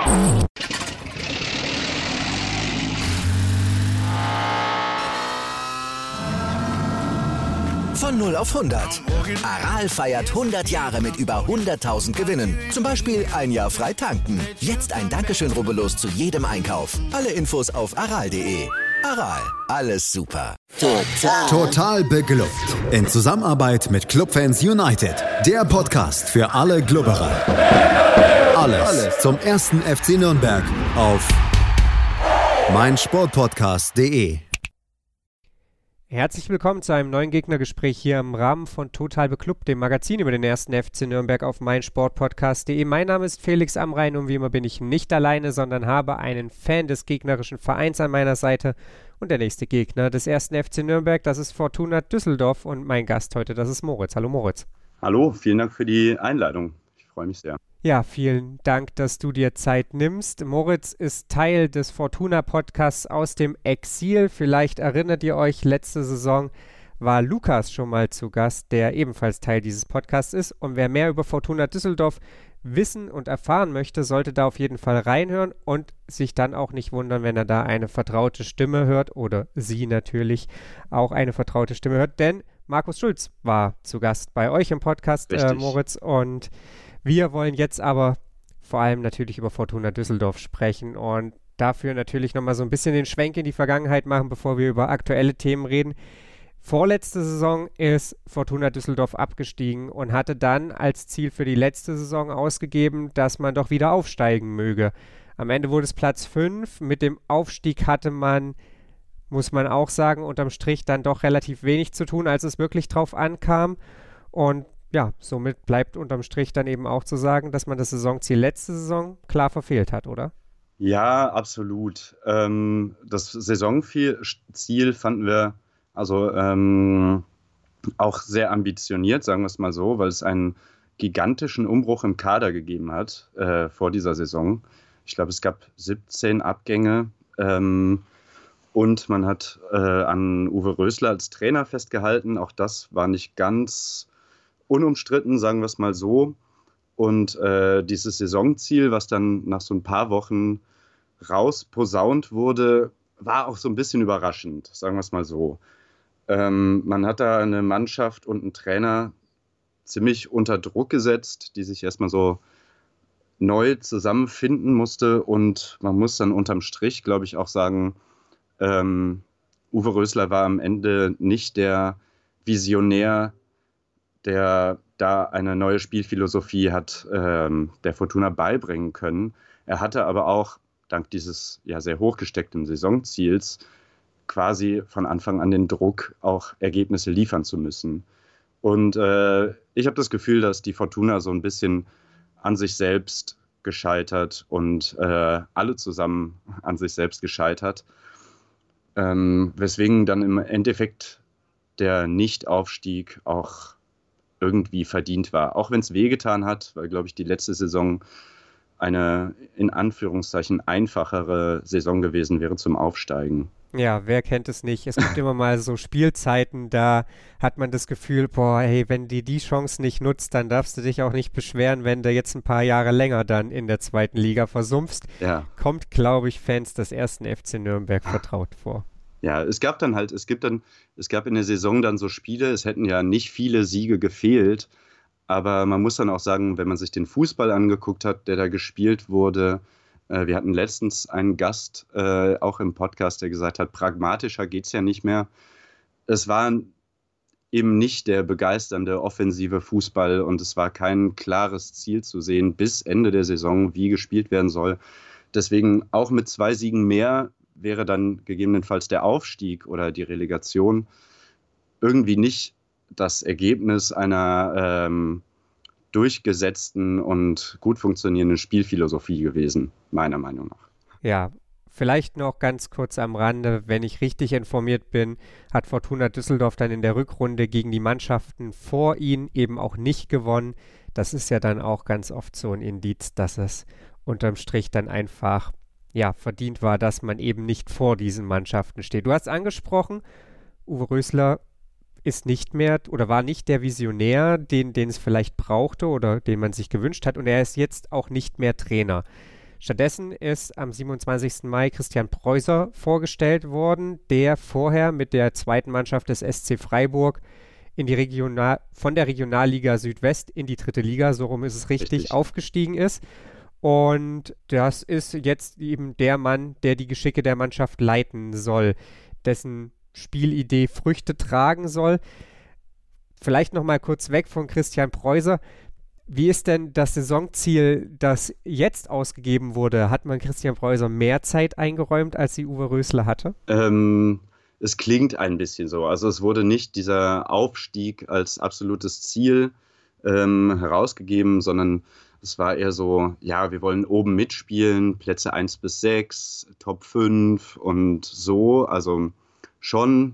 Von 0 auf 100. Aral feiert 100 Jahre mit über 100.000 Gewinnen. Zum Beispiel ein Jahr frei tanken. Jetzt ein Dankeschön, rubbellos zu jedem Einkauf. Alle Infos auf aral.de. Aral, alles super. Total beglückt. In Zusammenarbeit mit Clubfans United. Der Podcast für alle Glubberer. Alles zum ersten FC Nürnberg auf meinsportpodcast.de. Herzlich willkommen zu einem neuen Gegnergespräch hier im Rahmen von Total Beklubbt, dem Magazin über den ersten FC Nürnberg auf meinsportpodcast.de. Mein Name ist Felix Amrain und wie immer bin ich nicht alleine, sondern habe einen Fan des gegnerischen Vereins an meiner Seite. Und der nächste Gegner des ersten FC Nürnberg, das ist Fortuna Düsseldorf und mein Gast heute, das ist Moritz. Hallo Moritz. Hallo, vielen Dank für die Einladung. Ich freue mich sehr. Ja, vielen Dank, dass du dir Zeit nimmst. Moritz ist Teil des Fortuna-Podcasts aus dem Exil. Vielleicht erinnert ihr euch, letzte Saison war Lukas schon mal zu Gast, der ebenfalls Teil dieses Podcasts ist. Und wer mehr über Fortuna Düsseldorf wissen und erfahren möchte, sollte da auf jeden Fall reinhören und sich dann auch nicht wundern, wenn er da eine vertraute Stimme hört oder sie natürlich auch eine vertraute Stimme hört. Denn Markus Schulz war zu Gast bei euch im Podcast, Moritz, und wir wollen jetzt aber vor allem natürlich über Fortuna Düsseldorf sprechen und dafür natürlich nochmal so ein bisschen den Schwenk in die Vergangenheit machen, bevor wir über aktuelle Themen reden. Vorletzte Saison ist Fortuna Düsseldorf abgestiegen und hatte dann als Ziel für die letzte Saison ausgegeben, dass man doch wieder aufsteigen möge. Am Ende wurde es Platz 5. Mit dem Aufstieg hatte man, muss man auch sagen, unterm Strich dann doch relativ wenig zu tun, als es wirklich drauf ankam. Und ja, somit bleibt unterm Strich dann eben auch zu sagen, dass man das Saisonziel letzte Saison klar verfehlt hat, oder? Ja, absolut. Das Saisonziel fanden wir auch sehr ambitioniert, sagen wir es mal so, weil es einen gigantischen Umbruch im Kader gegeben hat vor dieser Saison. Ich glaube, es gab 17 Abgänge und man hat an Uwe Rösler als Trainer festgehalten. Auch das war nicht ganz unumstritten, sagen wir es mal so. Und dieses Saisonziel, was dann nach so ein paar Wochen rausposaunt wurde, war auch so ein bisschen überraschend, sagen wir es mal so. Man hat da eine Mannschaft und einen Trainer ziemlich unter Druck gesetzt, die sich erstmal so neu zusammenfinden musste. Und man muss dann unterm Strich, glaube ich, auch sagen, Uwe Rösler war am Ende nicht der Visionär, der da eine neue Spielphilosophie hat, der Fortuna beibringen können. Er hatte aber auch, dank dieses ja sehr hochgesteckten Saisonziels, quasi von Anfang an den Druck, auch Ergebnisse liefern zu müssen. Und ich habe das Gefühl, dass die Fortuna so ein bisschen an sich selbst gescheitert und alle zusammen an sich selbst gescheitert. Weswegen dann im Endeffekt der Nichtaufstieg auch irgendwie verdient war. Auch wenn es wehgetan hat, weil, glaube ich, die letzte Saison eine in Anführungszeichen einfachere Saison gewesen wäre zum Aufsteigen. Ja, wer kennt es nicht? Es gibt immer mal so Spielzeiten, da hat man das Gefühl, boah, hey, wenn du die Chance nicht nutzt, dann darfst du dich auch nicht beschweren, wenn du jetzt ein paar Jahre länger dann in der zweiten Liga versumpfst. Ja. Kommt, glaube ich, Fans des ersten FC Nürnberg vertraut vor. Ja, es gab in der Saison dann so Spiele, es hätten ja nicht viele Siege gefehlt, aber man muss dann auch sagen, wenn man sich den Fußball angeguckt hat, der da gespielt wurde, wir hatten letztens einen Gast, auch im Podcast, der gesagt hat, pragmatischer geht's ja nicht mehr. Es war eben nicht der begeisternde offensive Fußball und es war kein klares Ziel zu sehen bis Ende der Saison, wie gespielt werden soll. Deswegen auch mit 2 Siegen mehr wäre dann gegebenenfalls der Aufstieg oder die Relegation irgendwie nicht das Ergebnis einer durchgesetzten und gut funktionierenden Spielphilosophie gewesen, meiner Meinung nach. Ja, vielleicht noch ganz kurz am Rande, wenn ich richtig informiert bin, hat Fortuna Düsseldorf dann in der Rückrunde gegen die Mannschaften vor ihnen eben auch nicht gewonnen. Das ist ja dann auch ganz oft so ein Indiz, dass es unterm Strich dann einfach verdient war, dass man eben nicht vor diesen Mannschaften steht. Du hast angesprochen, Uwe Rösler ist nicht mehr oder war nicht der Visionär, den es vielleicht brauchte oder den man sich gewünscht hat, und er ist jetzt auch nicht mehr Trainer. Stattdessen ist am 27. Mai Christian Preußer vorgestellt worden, der vorher mit der zweiten Mannschaft des SC Freiburg von der Regionalliga Südwest in die 3. Liga, so rum ist es richtig, aufgestiegen ist. Und das ist jetzt eben der Mann, der die Geschicke der Mannschaft leiten soll, dessen Spielidee Früchte tragen soll. Vielleicht noch mal kurz weg von Christian Preußer. Wie ist denn das Saisonziel, das jetzt ausgegeben wurde? Hat man Christian Preußer mehr Zeit eingeräumt, als sie Uwe Rösler hatte? Es klingt ein bisschen so. Also es wurde nicht dieser Aufstieg als absolutes Ziel herausgegeben, sondern es war eher so, ja, wir wollen oben mitspielen, Plätze 1 bis 6, Top 5 und so. Also schon,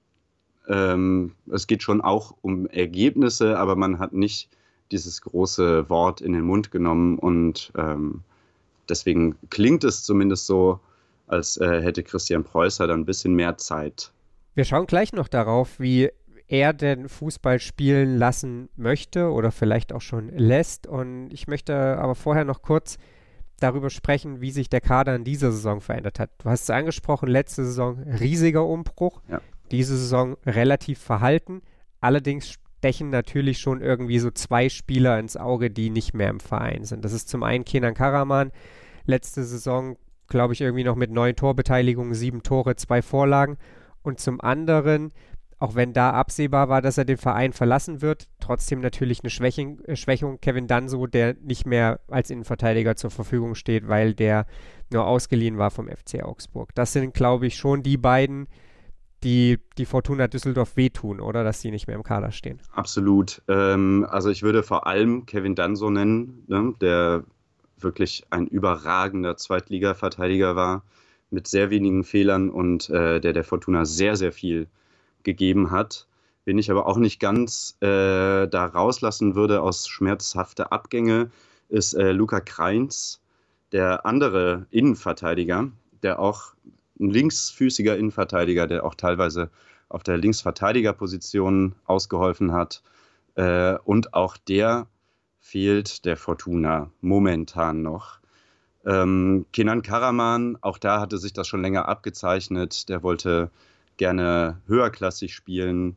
es geht schon auch um Ergebnisse, aber man hat nicht dieses große Wort in den Mund genommen und deswegen klingt es zumindest so, als hätte Christian Preußer dann ein bisschen mehr Zeit. Wir schauen gleich noch darauf, wie er den Fußball spielen lassen möchte oder vielleicht auch schon lässt. Und ich möchte aber vorher noch kurz darüber sprechen, wie sich der Kader in dieser Saison verändert hat. Du hast es angesprochen, letzte Saison riesiger Umbruch, ja. Diese Saison relativ verhalten. Allerdings stechen natürlich schon irgendwie so 2 Spieler ins Auge, die nicht mehr im Verein sind. Das ist zum einen Kenan Karaman, letzte Saison, glaube ich, irgendwie noch mit 9 Torbeteiligungen, 7 Tore, 2 Vorlagen. Und zum anderen, auch wenn da absehbar war, dass er den Verein verlassen wird, trotzdem natürlich eine Schwächung. Kevin Danso, der nicht mehr als Innenverteidiger zur Verfügung steht, weil der nur ausgeliehen war vom FC Augsburg. Das sind, glaube ich, schon die beiden, die Fortuna Düsseldorf wehtun, oder? Dass die nicht mehr im Kader stehen. Absolut. Also ich würde vor allem Kevin Danso nennen, ne, der wirklich ein überragender Zweitliga-Verteidiger war, mit sehr wenigen Fehlern und der Fortuna sehr, sehr viel gegeben hat. Wen ich aber auch nicht ganz da rauslassen würde aus schmerzhafte Abgänge, ist Luca Kreins, der andere Innenverteidiger, der auch ein linksfüßiger Innenverteidiger, der auch teilweise auf der Linksverteidigerposition ausgeholfen hat. Und auch der fehlt der Fortuna momentan noch. Kenan Karaman, auch da hatte sich das schon länger abgezeichnet. Der wollte gerne höherklassig spielen,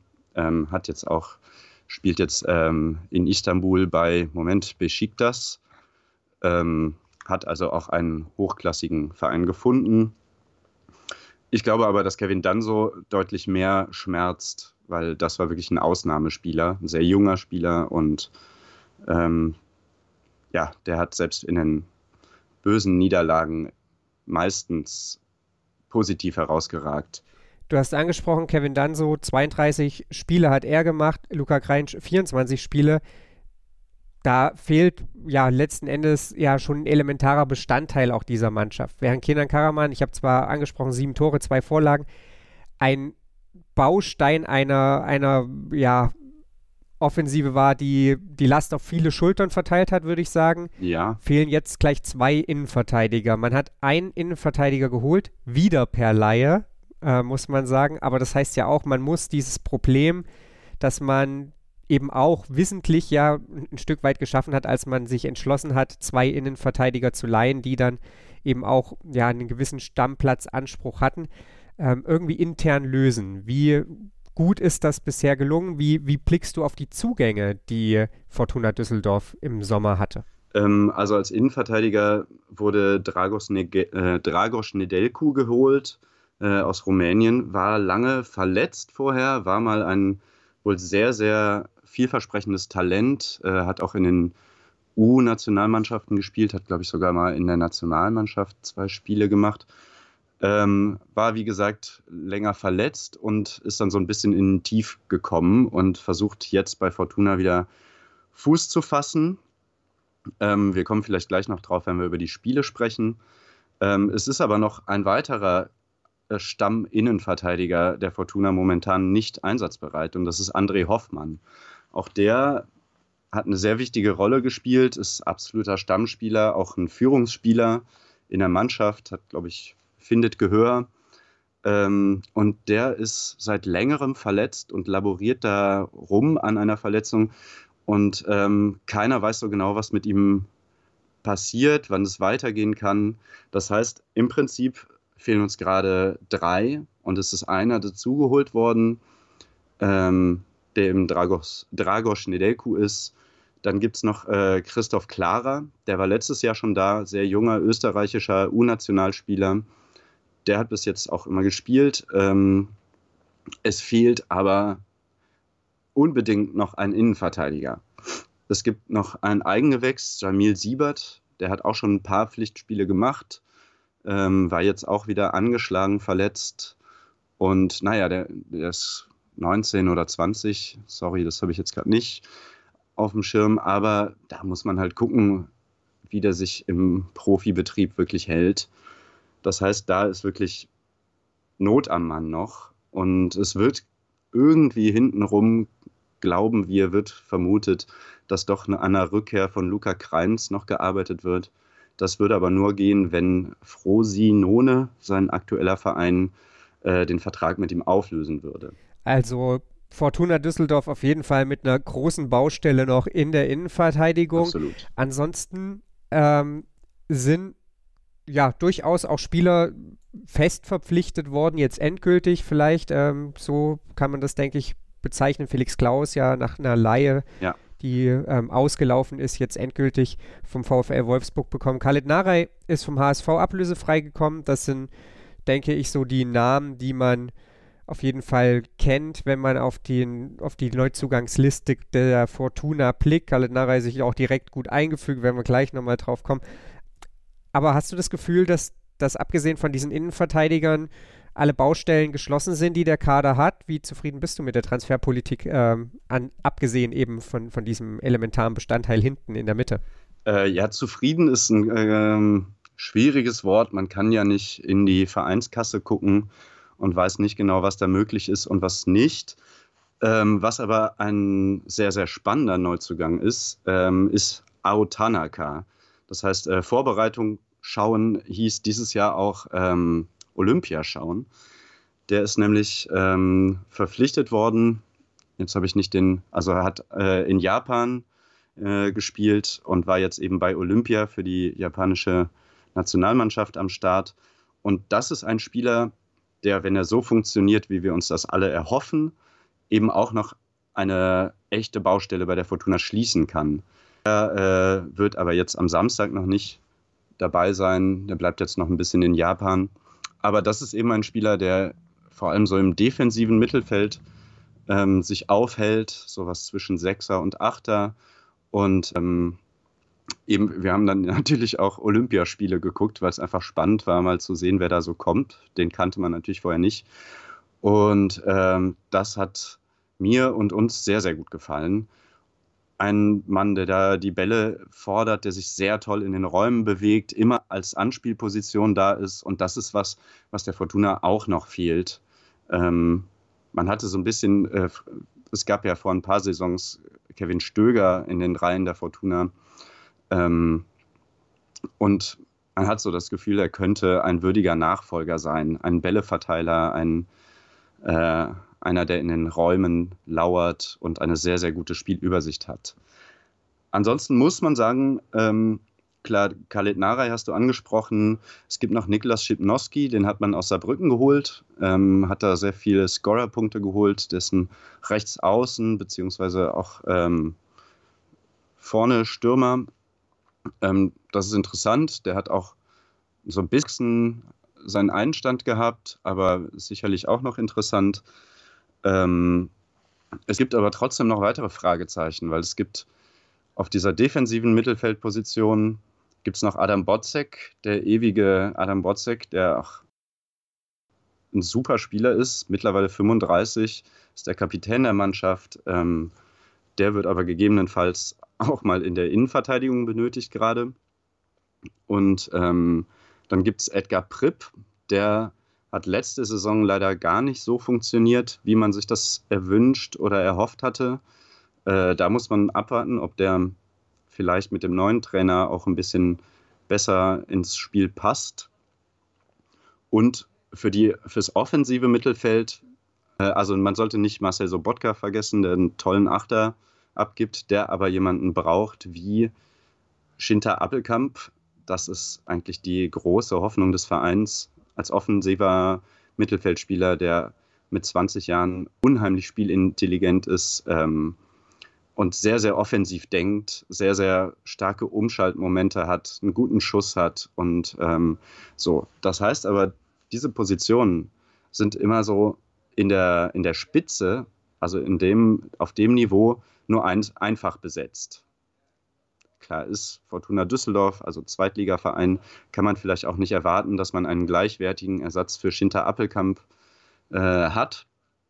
spielt jetzt in Istanbul bei Beşiktaş, hat also auch einen hochklassigen Verein gefunden. Ich glaube aber, dass Kevin Danso deutlich mehr schmerzt, weil das war wirklich ein Ausnahmespieler, ein sehr junger Spieler und der hat selbst in den bösen Niederlagen meistens positiv herausgeragt. Du hast angesprochen, Kevin Danso, 32 Spiele hat er gemacht, Luca Kreins 24 Spiele. Da fehlt ja letzten Endes ja schon ein elementarer Bestandteil auch dieser Mannschaft. Während Kenan Karaman, ich habe zwar angesprochen, 7 Tore, 2 Vorlagen, ein Baustein einer Offensive war, die Last auf viele Schultern verteilt hat, würde ich sagen. Ja. Fehlen jetzt gleich 2 Innenverteidiger. Man hat einen Innenverteidiger geholt, wieder per Leihe, muss man sagen. Aber das heißt ja auch, man muss dieses Problem, dass man eben auch wissentlich ja ein Stück weit geschaffen hat, als man sich entschlossen hat, 2 Innenverteidiger zu leihen, die dann eben auch ja einen gewissen Stammplatzanspruch hatten, irgendwie intern lösen. Wie gut ist das bisher gelungen? Wie blickst du auf die Zugänge, die Fortuna Düsseldorf im Sommer hatte? Also als Innenverteidiger wurde Dragos Nedelcu geholt aus Rumänien, war lange verletzt vorher, war mal ein wohl sehr, sehr vielversprechendes Talent, hat auch in den U-Nationalmannschaften gespielt, hat, glaube ich, sogar mal in der Nationalmannschaft 2 Spiele gemacht. War, wie gesagt, länger verletzt und ist dann so ein bisschen in ein Tief gekommen und versucht jetzt bei Fortuna wieder Fuß zu fassen. Wir kommen vielleicht gleich noch drauf, wenn wir über die Spiele sprechen. Es ist aber noch ein weiterer Stamm-Innenverteidiger der Fortuna momentan nicht einsatzbereit und das ist André Hoffmann. Auch der hat eine sehr wichtige Rolle gespielt, ist absoluter Stammspieler, auch ein Führungsspieler in der Mannschaft, hat, glaube ich, findet Gehör. Und der ist seit längerem verletzt und laboriert da rum an einer Verletzung. Und keiner weiß so genau, was mit ihm passiert, wann es weitergehen kann. Das heißt, im Prinzip fehlen uns gerade 3 und es ist einer dazugeholt worden, der im Dragos Nedelcu ist. Dann gibt es noch Christoph Klara, der war letztes Jahr schon da, sehr junger österreichischer U-Nationalspieler. Der hat bis jetzt auch immer gespielt. Es fehlt aber unbedingt noch ein Innenverteidiger. Es gibt noch ein Eigengewächs, Jamil Siebert, der hat auch schon ein paar Pflichtspiele gemacht, war jetzt auch wieder angeschlagen, verletzt. Und naja, der ist 19 oder 20, sorry, das habe ich jetzt gerade nicht auf dem Schirm, aber da muss man halt gucken, wie der sich im Profibetrieb wirklich hält. Das heißt, da ist wirklich Not am Mann noch und es wird irgendwie hintenrum, glauben wir, wird vermutet, dass doch an einer Rückkehr von Luca Kreins noch gearbeitet wird. Das würde aber nur gehen, wenn Frosinone, sein aktueller Verein, den Vertrag mit ihm auflösen würde. Also Fortuna Düsseldorf auf jeden Fall mit einer großen Baustelle noch in der Innenverteidigung. Absolut. Ansonsten sind ja durchaus auch Spieler fest verpflichtet worden, jetzt endgültig vielleicht. So kann man das, denke ich, bezeichnen. Felix Klaus ja nach einer Leihe, die ausgelaufen ist, jetzt endgültig vom VfL Wolfsburg bekommen. Khaled Narey ist vom HSV ablösefrei gekommen. Das sind, denke ich, so die Namen, die man auf jeden Fall kennt, wenn man auf die Neuzugangsliste der Fortuna blickt. Khaled Narey sich auch direkt gut eingefügt, werden wir gleich nochmal drauf kommen. Aber hast du das Gefühl, dass abgesehen von diesen Innenverteidigern alle Baustellen geschlossen sind, die der Kader hat? Wie zufrieden bist du mit der Transferpolitik, abgesehen eben von diesem elementaren Bestandteil hinten in der Mitte? Ja, zufrieden ist ein schwieriges Wort. Man kann ja nicht in die Vereinskasse gucken und weiß nicht genau, was da möglich ist und was nicht. Was aber ein sehr, sehr spannender Neuzugang ist Ao Tanaka. Das heißt, Vorbereitung schauen hieß dieses Jahr auch Olympia schauen. Der ist nämlich verpflichtet worden, jetzt habe ich nicht er hat in Japan gespielt und war jetzt eben bei Olympia für die japanische Nationalmannschaft am Start. Und das ist ein Spieler, der, wenn er so funktioniert, wie wir uns das alle erhoffen, eben auch noch eine echte Baustelle bei der Fortuna schließen kann. Er wird aber jetzt am Samstag noch nicht dabei sein. Der bleibt jetzt noch ein bisschen in Japan. Aber das ist eben ein Spieler, der vor allem so im defensiven Mittelfeld sich aufhält, sowas zwischen Sechser und Achter. Und eben, wir haben dann natürlich auch Olympiaspiele geguckt, weil es einfach spannend war, mal zu sehen, wer da so kommt. Den kannte man natürlich vorher nicht. Und das hat mir und uns sehr, sehr gut gefallen. Ein Mann, der da die Bälle fordert, der sich sehr toll in den Räumen bewegt, immer als Anspielposition da ist. Und das ist was der Fortuna auch noch fehlt. Man hatte so ein bisschen, es gab ja vor ein paar Saisons Kevin Stöger in den Reihen der Fortuna. Und man hat so das Gefühl, er könnte ein würdiger Nachfolger sein, ein Bälleverteiler, einer, der in den Räumen lauert und eine sehr, sehr gute Spielübersicht hat. Ansonsten muss man sagen, klar, Khaled Narey hast du angesprochen, es gibt noch Niklas Schipnowski, den hat man aus Saarbrücken geholt, hat da sehr viele Scorerpunkte geholt, dessen Rechtsaußen beziehungsweise auch vorne Stürmer. Das ist interessant, der hat auch so ein bisschen seinen Einstand gehabt, aber sicherlich auch noch interessant. Es gibt aber trotzdem noch weitere Fragezeichen, weil es gibt auf dieser defensiven Mittelfeldposition gibt es noch Adam Botzek, der ewige Adam Botzek, der auch ein super Spieler ist, mittlerweile 35, ist der Kapitän der Mannschaft. Der wird aber gegebenenfalls auch mal in der Innenverteidigung benötigt gerade. Und dann gibt es Edgar Pripp, der hat letzte Saison leider gar nicht so funktioniert, wie man sich das erwünscht oder erhofft hatte. Da muss man abwarten, ob der vielleicht mit dem neuen Trainer auch ein bisschen besser ins Spiel passt. Und fürs offensive Mittelfeld, also man sollte nicht Marcel Sobotka vergessen, der einen tollen Achter abgibt, der aber jemanden braucht wie Shinta Appelkamp, das ist eigentlich die große Hoffnung des Vereins als offensiver Mittelfeldspieler, der mit 20 Jahren unheimlich spielintelligent ist und sehr, sehr offensiv denkt, sehr, sehr starke Umschaltmomente hat, einen guten Schuss hat und so. Das heißt aber, diese Positionen sind immer so in der Spitze, also auf dem Niveau, nur einfach besetzt. Klar ist Fortuna Düsseldorf, also Zweitligaverein, kann man vielleicht auch nicht erwarten, dass man einen gleichwertigen Ersatz für Shinta Appelkamp hat.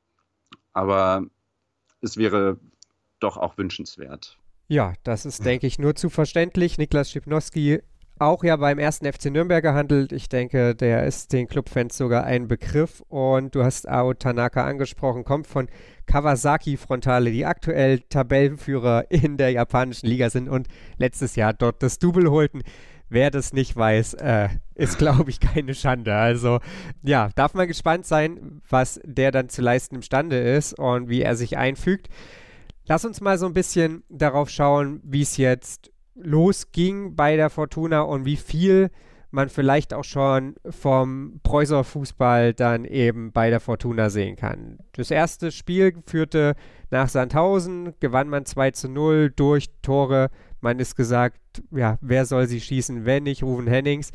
Aber es wäre doch auch wünschenswert. Ja, das ist, denke ich, nur zu verständlich. Niklas Schipnowski auch ja beim 1. FC Nürnberg gehandelt. Ich denke, der ist den Clubfans sogar ein Begriff. Und du hast Ao Tanaka angesprochen, kommt von Kawasaki Frontale, die aktuell Tabellenführer in der japanischen Liga sind und letztes Jahr dort das Double holten. Wer das nicht weiß, ist, glaube ich, keine Schande. Also, ja, darf man gespannt sein, was der dann zu leisten imstande ist und wie er sich einfügt. Lass uns mal so ein bisschen darauf schauen, wie es jetzt losging bei der Fortuna und wie viel man vielleicht auch schon vom Preußer Fußball dann eben bei der Fortuna sehen kann. Das erste Spiel führte nach Sandhausen, gewann man 2-0 durch Tore. Man ist gesagt, ja, wer soll sie schießen, wenn nicht Ruven Hennings.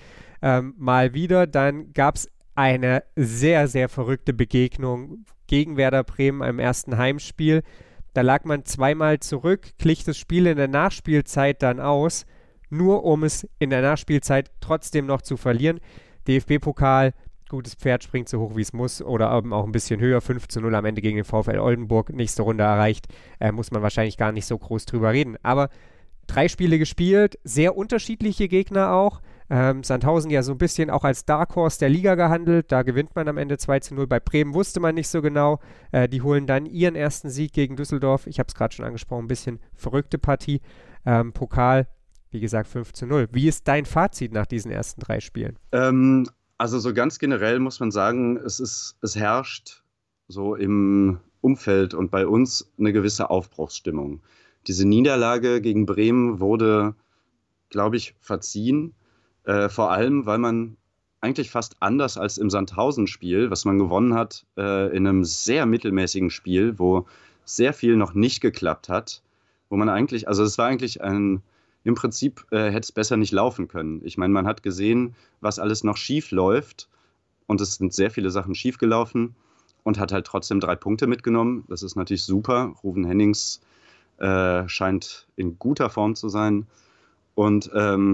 Mal wieder, dann gab es eine sehr, sehr verrückte Begegnung gegen Werder Bremen im ersten Heimspiel. Da lag man zweimal zurück, glich das Spiel in der Nachspielzeit dann aus, nur um es in der Nachspielzeit trotzdem noch zu verlieren. DFB-Pokal, gutes Pferd springt so hoch wie es muss oder eben auch ein bisschen höher, 5-0 am Ende gegen den VfL Oldenburg, nächste Runde erreicht, muss man wahrscheinlich gar nicht so groß drüber reden. Aber 3 Spiele gespielt, sehr unterschiedliche Gegner auch. Sandhausen ja so ein bisschen auch als Dark Horse der Liga gehandelt. Da gewinnt man am Ende 2-0. Bei Bremen wusste man nicht so genau. Die holen dann ihren ersten Sieg gegen Düsseldorf. Ich habe es gerade schon angesprochen, ein bisschen verrückte Partie. Pokal, wie gesagt, 5-0. Wie ist dein Fazit nach diesen ersten 3 Spielen? Also so ganz generell muss man sagen, es herrscht so im Umfeld und bei uns eine gewisse Aufbruchsstimmung. Diese Niederlage gegen Bremen wurde, glaube ich, verziehen. Vor allem, weil man eigentlich fast anders als im Sandhausen-Spiel, was man gewonnen hat, in einem sehr mittelmäßigen Spiel, wo sehr viel noch nicht geklappt hat, wo man eigentlich, also es war eigentlich im Prinzip hätte es besser nicht laufen können. Ich meine, man hat gesehen, was alles noch schief läuft und es sind sehr viele Sachen schief gelaufen und hat halt trotzdem 3 Punkte mitgenommen. Das ist natürlich super. Ruven Hennings scheint in guter Form zu sein. Und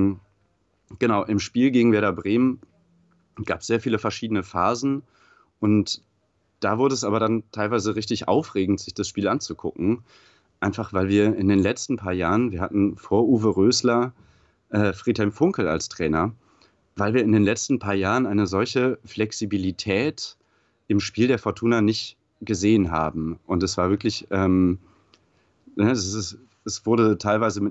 genau, im Spiel gegen Werder Bremen gab es sehr viele verschiedene Phasen und da wurde es aber dann teilweise richtig aufregend, sich das Spiel anzugucken. Einfach weil wir in den letzten paar Jahren, wir hatten vor Uwe Rösler Friedhelm Funkel als Trainer, weil wir in den letzten paar Jahren eine solche Flexibilität im Spiel der Fortuna nicht gesehen haben. Und es war wirklich, es wurde teilweise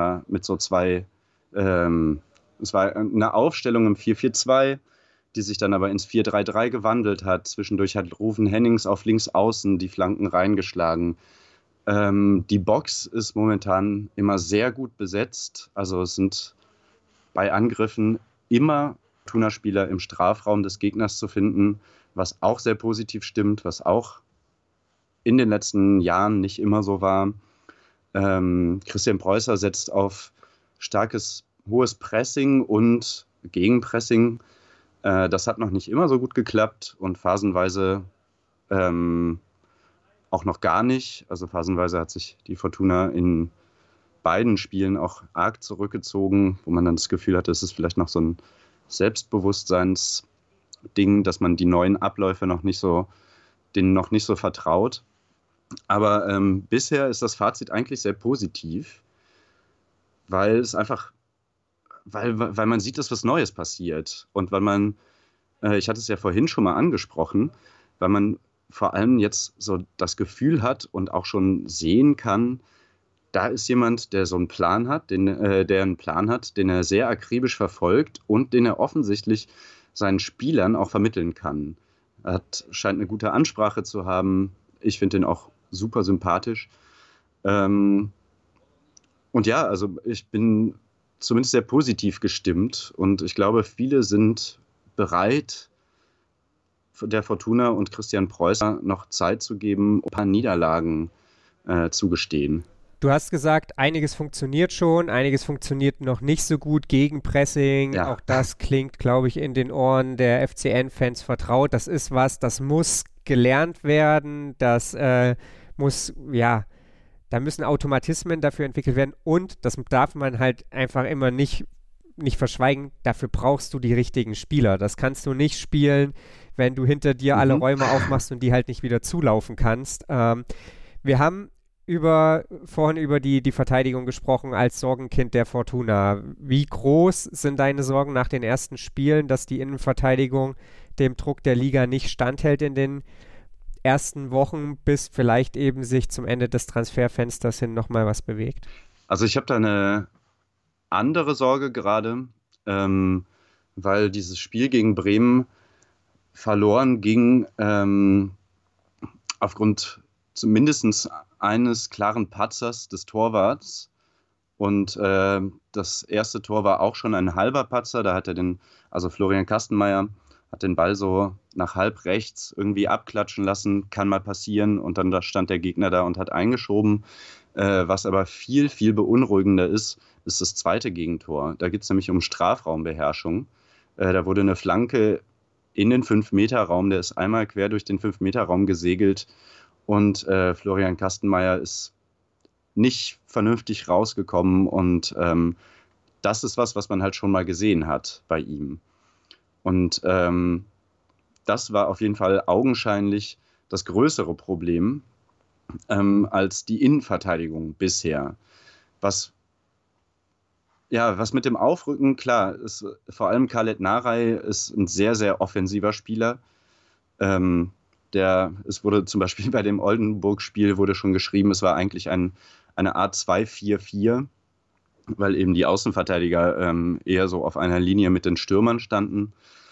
es war eine Aufstellung im 4-4-2, die sich dann aber ins 4-3-3 gewandelt hat. Zwischendurch hat Ruven Hennings auf links außen die Flanken reingeschlagen. Die Box ist momentan immer sehr gut besetzt. Also es sind bei Angriffen immer Fortuna-Spieler im Strafraum des Gegners zu finden, was auch sehr positiv stimmt, was auch in den letzten Jahren nicht immer so war. Christian Preußer setzt auf starkes, hohes Pressing und Gegenpressing. Das hat noch nicht immer so gut geklappt und phasenweise auch noch gar nicht. Also phasenweise hat sich die Fortuna in beiden Spielen auch arg zurückgezogen, wo man dann das Gefühl hatte, es ist vielleicht noch so ein Selbstbewusstseinsding, dass man die neuen Abläufe denen noch nicht so vertraut. Aber bisher ist das Fazit eigentlich sehr positiv, weil es einfach, weil man sieht, dass was Neues passiert und weil man, ich hatte es ja vorhin schon mal angesprochen, weil man vor allem jetzt so das Gefühl hat und auch schon sehen kann, da ist jemand, der so einen Plan hat, den er sehr akribisch verfolgt und den er offensichtlich seinen Spielern auch vermitteln kann. Er scheint eine gute Ansprache zu haben. Ich finde den auch super sympathisch. Und ja, also ich bin zumindest sehr positiv gestimmt. Und ich glaube, viele sind bereit, der Fortuna und Christian Preußer noch Zeit zu geben, ein paar Niederlagen zu gestehen. Du hast gesagt, einiges funktioniert schon, einiges funktioniert noch nicht so gut. Gegenpressing, ja. Auch das klingt, glaube ich, in den Ohren der FCN-Fans vertraut. Das ist was, das muss gelernt werden, das muss, ja, da müssen Automatismen dafür entwickelt werden und das darf man halt einfach immer nicht verschweigen, dafür brauchst du die richtigen Spieler. Das kannst du nicht spielen, wenn du hinter dir alle Räume aufmachst und die halt nicht wieder zulaufen kannst. Wir haben vorhin über die Verteidigung gesprochen als Sorgenkind der Fortuna. Wie groß sind deine Sorgen nach den ersten Spielen, dass die Innenverteidigung dem Druck der Liga nicht standhält in den ersten Wochen, bis vielleicht eben sich zum Ende des Transferfensters hin nochmal was bewegt? Also ich habe da eine andere Sorge gerade, weil dieses Spiel gegen Bremen verloren ging aufgrund zumindest eines klaren Patzers des Torwarts. Und das erste Tor war auch schon ein halber Patzer. Da hat Florian Kastenmeier hat den Ball so nach halb rechts irgendwie abklatschen lassen. Kann mal passieren. Und dann stand der Gegner da und hat eingeschoben. Was aber viel, viel beunruhigender ist das zweite Gegentor. Da geht es nämlich um Strafraumbeherrschung. Da wurde eine Flanke in den 5-Meter-Raum, der ist einmal quer durch den 5-Meter-Raum gesegelt und Florian Kastenmeier ist nicht vernünftig rausgekommen und das ist was man halt schon mal gesehen hat bei ihm. Und das war auf jeden Fall augenscheinlich das größere Problem als die Innenverteidigung bisher. Was mit dem Aufrücken, klar, ist vor allem Khaled Narey ist ein sehr, sehr offensiver Spieler. Es wurde zum Beispiel bei dem Oldenburg-Spiel wurde schon geschrieben, es war eigentlich eine Art 2-4-4, weil eben die Außenverteidiger eher so auf einer Linie mit den Stürmern standen.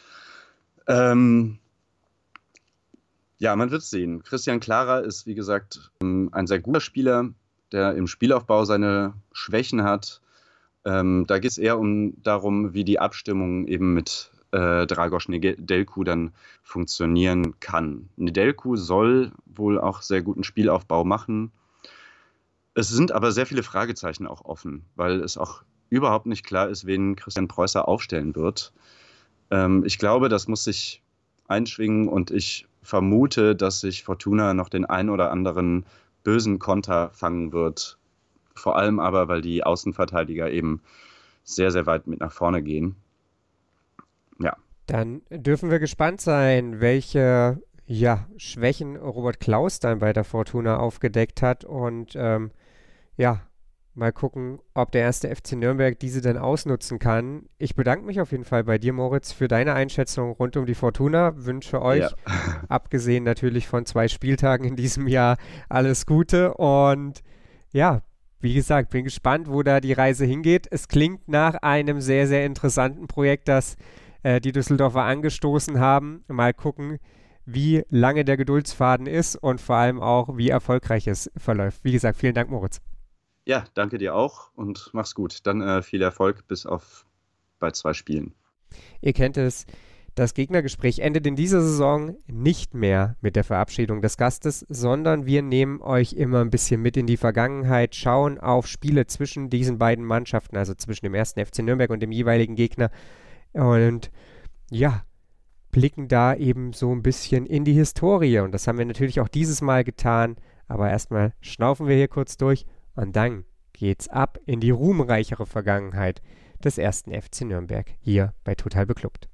Ja, man wird es sehen. Christian Klara ist, wie gesagt, ein sehr guter Spieler, der im Spielaufbau seine Schwächen hat. Da geht es eher darum, wie die Abstimmung eben mit Dragoš Nedeljko dann funktionieren kann. Nedeljko soll wohl auch sehr guten Spielaufbau machen. Es sind aber sehr viele Fragezeichen auch offen, weil es auch überhaupt nicht klar ist, wen Christian Preußer aufstellen wird. Ich glaube, das muss sich einschwingen und ich vermute, dass sich Fortuna noch den ein oder anderen bösen Konter fangen wird. Vor allem aber, weil die Außenverteidiger eben sehr, sehr weit mit nach vorne gehen. Ja. Dann dürfen wir gespannt sein, welche Schwächen Robert Klaus dann bei der Fortuna aufgedeckt hat und mal gucken, ob der erste FC Nürnberg diese dann ausnutzen kann. Ich bedanke mich auf jeden Fall bei dir, Moritz, für deine Einschätzung rund um die Fortuna. Wünsche euch, abgesehen natürlich von 2 Spieltagen in diesem Jahr, alles Gute und wie gesagt, bin gespannt, wo da die Reise hingeht. Es klingt nach einem sehr, sehr interessanten Projekt, das die Düsseldorfer angestoßen haben. Mal gucken, wie lange der Geduldsfaden ist und vor allem auch, wie erfolgreich es verläuft. Wie gesagt, vielen Dank, Moritz. Ja, danke dir auch und mach's gut. Dann viel Erfolg bei 2 Spielen. Ihr kennt es. Das Gegnergespräch endet in dieser Saison nicht mehr mit der Verabschiedung des Gastes, sondern wir nehmen euch immer ein bisschen mit in die Vergangenheit, schauen auf Spiele zwischen diesen beiden Mannschaften, also zwischen dem 1. FC Nürnberg und dem jeweiligen Gegner und blicken da eben so ein bisschen in die Historie und das haben wir natürlich auch dieses Mal getan, aber erstmal schnaufen wir hier kurz durch und dann geht's ab in die ruhmreichere Vergangenheit des 1. FC Nürnberg hier bei Total Beklubbt.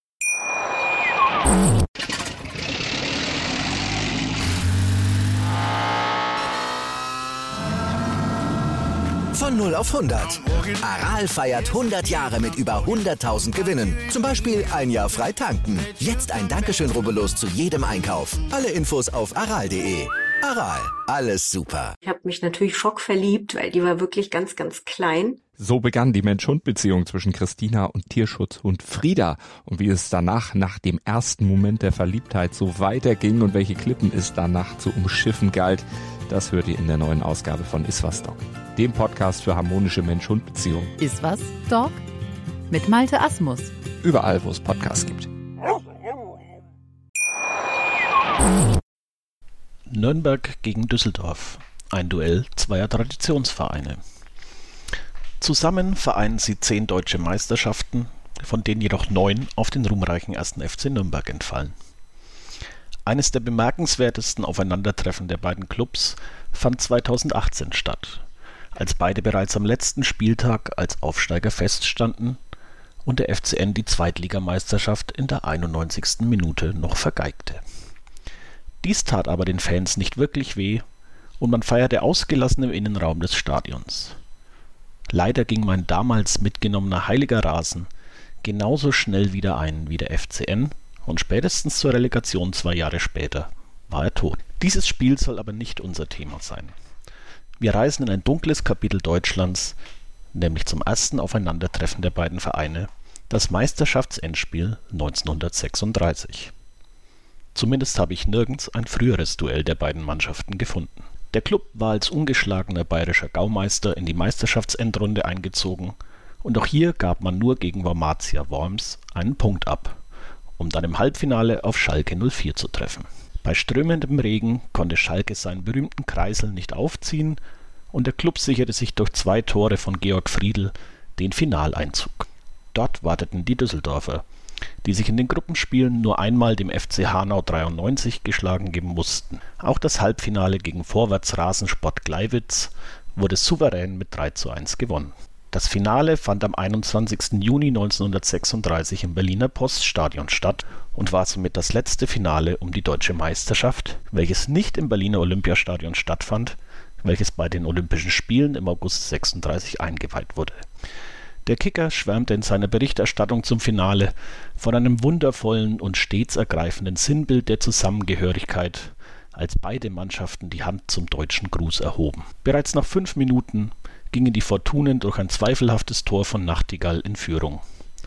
Von 0 auf 100. Aral feiert 100 Jahre mit über 100.000 Gewinnen. Zum Beispiel ein Jahr frei tanken. Jetzt ein Dankeschön, rubbellos zu jedem Einkauf. Alle Infos auf aral.de. Aral, alles super. Ich habe mich natürlich schockverliebt, weil die war wirklich ganz, ganz klein. So begann die Mensch-Hund-Beziehung zwischen Christina und Tierschutzhund Frieda. Und wie es danach, nach dem ersten Moment der Verliebtheit, so weiterging und welche Klippen es danach zu umschiffen galt, das hört ihr in der neuen Ausgabe von Iswas Dog, dem Podcast für harmonische Mensch-Hund-Beziehungen. Iswas Dog mit Malte Asmus. Überall, wo es Podcasts gibt. Nürnberg gegen Düsseldorf. Ein Duell zweier Traditionsvereine. Zusammen vereinen sie 10 deutsche Meisterschaften, von denen jedoch 9 auf den ruhmreichen 1. FC Nürnberg entfallen. Eines der bemerkenswertesten Aufeinandertreffen der beiden Clubs fand 2018 statt, als beide bereits am letzten Spieltag als Aufsteiger feststanden und der FCN die Zweitligameisterschaft in der 91. Minute noch vergeigte. Dies tat aber den Fans nicht wirklich weh und man feierte ausgelassen im Innenraum des Stadions. Leider ging mein damals mitgenommener heiliger Rasen genauso schnell wieder ein wie der FCN und spätestens zur Relegation 2 Jahre später war er tot. Dieses Spiel soll aber nicht unser Thema sein. Wir reisen in ein dunkles Kapitel Deutschlands, nämlich zum ersten Aufeinandertreffen der beiden Vereine, das Meisterschaftsendspiel 1936. Zumindest habe ich nirgends ein früheres Duell der beiden Mannschaften gefunden. Der Klub war als ungeschlagener bayerischer Gaumeister in die Meisterschaftsendrunde eingezogen und auch hier gab man nur gegen Wormatia Worms einen Punkt ab, um dann im Halbfinale auf Schalke 04 zu treffen. Bei strömendem Regen konnte Schalke seinen berühmten Kreisel nicht aufziehen und der Klub sicherte sich durch 2 Tore von Georg Friedl den Finaleinzug. Dort warteten die Düsseldorfer, die sich in den Gruppenspielen nur einmal dem FC Hanau 93 geschlagen geben mussten. Auch das Halbfinale gegen Vorwärts Rasensport Gleiwitz wurde souverän mit 3:1 gewonnen. Das Finale fand am 21. Juni 1936 im Berliner Poststadion statt und war somit das letzte Finale um die deutsche Meisterschaft, welches nicht im Berliner Olympiastadion stattfand, welches bei den Olympischen Spielen im August 36 eingeweiht wurde. Der Kicker schwärmte in seiner Berichterstattung zum Finale von einem wundervollen und stets ergreifenden Sinnbild der Zusammengehörigkeit, als beide Mannschaften die Hand zum deutschen Gruß erhoben. Bereits nach 5 Minuten gingen die Fortunen durch ein zweifelhaftes Tor von Nachtigall in Führung.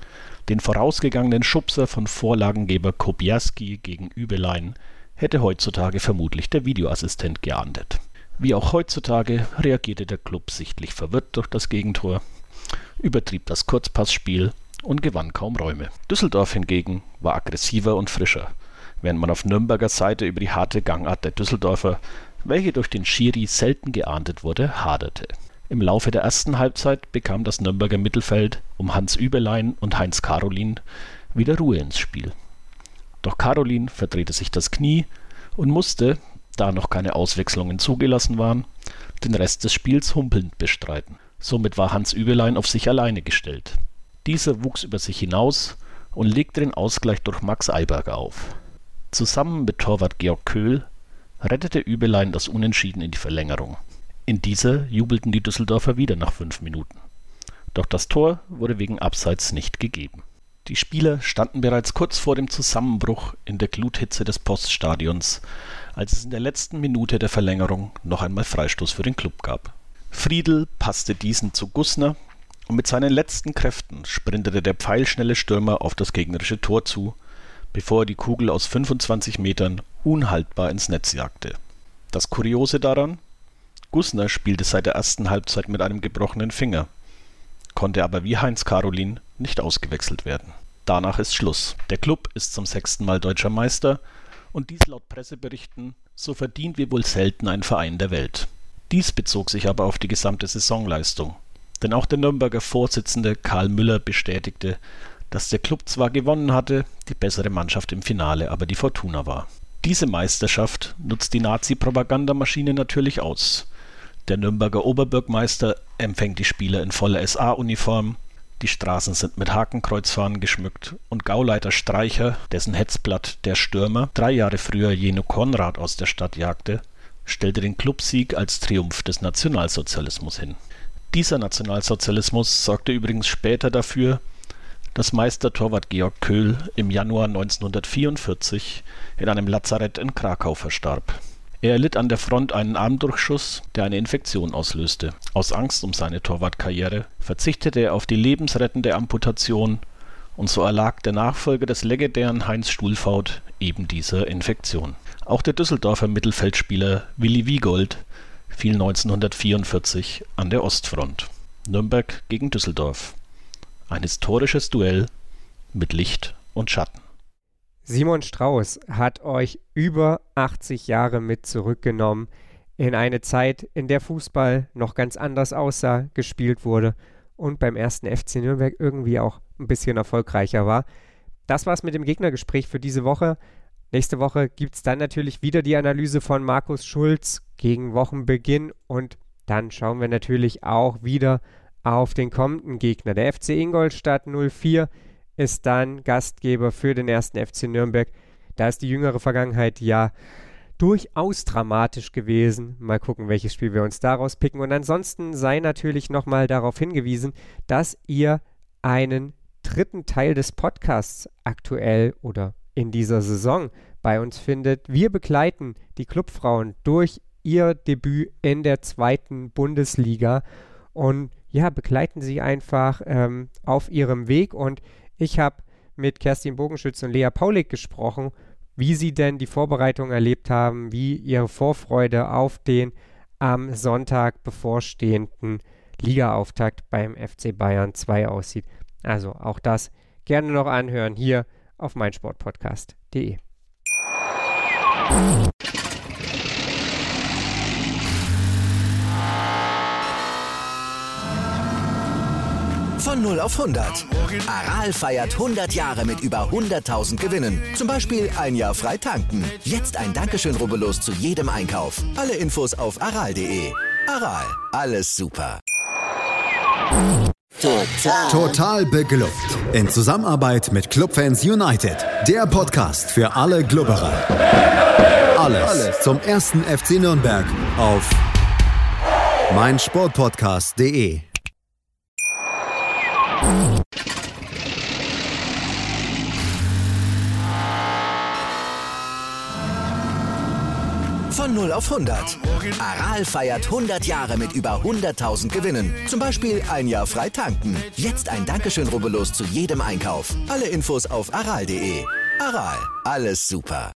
Den vorausgegangenen Schubser von Vorlagengeber Kobierski gegen Übelein hätte heutzutage vermutlich der Videoassistent geahndet. Wie auch heutzutage reagierte der Klub sichtlich verwirrt durch das Gegentor, übertrieb das Kurzpassspiel und gewann kaum Räume. Düsseldorf hingegen war aggressiver und frischer, während man auf Nürnberger Seite über die harte Gangart der Düsseldorfer, welche durch den Schiri selten geahndet wurde, haderte. Im Laufe der ersten Halbzeit bekam das Nürnberger Mittelfeld um Hans Übelein und Heinz Karolin wieder Ruhe ins Spiel. Doch Karolin verdrehte sich das Knie und musste, da noch keine Auswechslungen zugelassen waren, den Rest des Spiels humpelnd bestreiten. Somit war Hans Übelein auf sich alleine gestellt. Dieser wuchs über sich hinaus und legte den Ausgleich durch Max Eiberger auf. Zusammen mit Torwart Georg Köhl rettete Übelein das Unentschieden in die Verlängerung. In dieser jubelten die Düsseldorfer wieder nach 5 Minuten. Doch das Tor wurde wegen Abseits nicht gegeben. Die Spieler standen bereits kurz vor dem Zusammenbruch in der Gluthitze des Poststadions, als es in der letzten Minute der Verlängerung noch einmal Freistoß für den Klub gab. Friedl passte diesen zu Gussner und mit seinen letzten Kräften sprintete der pfeilschnelle Stürmer auf das gegnerische Tor zu, bevor er die Kugel aus 25 Metern unhaltbar ins Netz jagte. Das Kuriose daran: Gussner spielte seit der ersten Halbzeit mit einem gebrochenen Finger, konnte aber wie Heinz Karolin nicht ausgewechselt werden. Danach ist Schluss. Der Klub ist zum 6. Mal deutscher Meister und dies laut Presseberichten so verdient wie wohl selten ein Verein der Welt. Dies bezog sich aber auf die gesamte Saisonleistung, denn auch der Nürnberger Vorsitzende Karl Müller bestätigte, dass der Klub zwar gewonnen hatte, die bessere Mannschaft im Finale aber die Fortuna war. Diese Meisterschaft nutzt die Nazi-Propagandamaschine natürlich aus. Der Nürnberger Oberbürgermeister empfängt die Spieler in voller SA-Uniform, die Straßen sind mit Hakenkreuzfahnen geschmückt und Gauleiter Streicher, dessen Hetzblatt Der Stürmer 3 Jahre früher Jeno Konrad aus der Stadt jagte, stellte den Clubsieg als Triumph des Nationalsozialismus hin. Dieser Nationalsozialismus sorgte übrigens später dafür, dass Meistertorwart Georg Köhl im Januar 1944 in einem Lazarett in Krakau verstarb. Er erlitt an der Front einen Armdurchschuss, der eine Infektion auslöste. Aus Angst um seine Torwartkarriere verzichtete er auf die lebensrettende Amputation und so erlag der Nachfolger des legendären Heinz Stuhlfaut eben dieser Infektion. Auch der Düsseldorfer Mittelfeldspieler Willi Wiegold fiel 1944 an der Ostfront. Nürnberg gegen Düsseldorf. Ein historisches Duell mit Licht und Schatten. Simon Strauß hat euch über 80 Jahre mit zurückgenommen in eine Zeit, in der Fußball noch ganz anders aussah, gespielt wurde und beim 1. FC Nürnberg irgendwie auch ein bisschen erfolgreicher war. Das war's mit dem Gegnergespräch für diese Woche. Nächste Woche gibt es dann natürlich wieder die Analyse von Markus Schulz gegen Wochenbeginn und dann schauen wir natürlich auch wieder auf den kommenden Gegner. Der FC Ingolstadt 04 ist dann Gastgeber für den 1. FC Nürnberg. Da ist die jüngere Vergangenheit ja durchaus dramatisch gewesen. Mal gucken, welches Spiel wir uns daraus picken. Und ansonsten sei natürlich nochmal darauf hingewiesen, dass ihr einen dritten Teil des Podcasts aktuell oder in dieser Saison bei uns findet. Wir begleiten die Clubfrauen durch ihr Debüt in der 2. Bundesliga und ja, begleiten sie einfach auf ihrem Weg. Und ich habe mit Kerstin Bogenschütz und Lea Paulik gesprochen, wie sie denn die Vorbereitung erlebt haben, wie ihre Vorfreude auf den am Sonntag bevorstehenden Ligaauftakt beim FC Bayern 2 aussieht. Also auch das gerne noch anhören hier auf meinsportpodcast.de. Von 0 auf 100. Aral feiert 100 Jahre mit über 100.000 Gewinnen. Zum Beispiel ein Jahr frei tanken. Jetzt ein Dankeschön, rubbellos zu jedem Einkauf. Alle Infos auf aral.de. Aral, alles super. Total beglückt. In Zusammenarbeit mit Clubfans United. Der Podcast für alle Glubberer. Alles zum 1. FC Nürnberg auf meinsportpodcast.de. Von 0 auf 100. Aral feiert 100 Jahre mit über 100.000 Gewinnen. Zum Beispiel ein Jahr frei tanken. Jetzt ein Dankeschön, rubbellos zu jedem Einkauf. Alle Infos auf aral.de. Aral, alles super.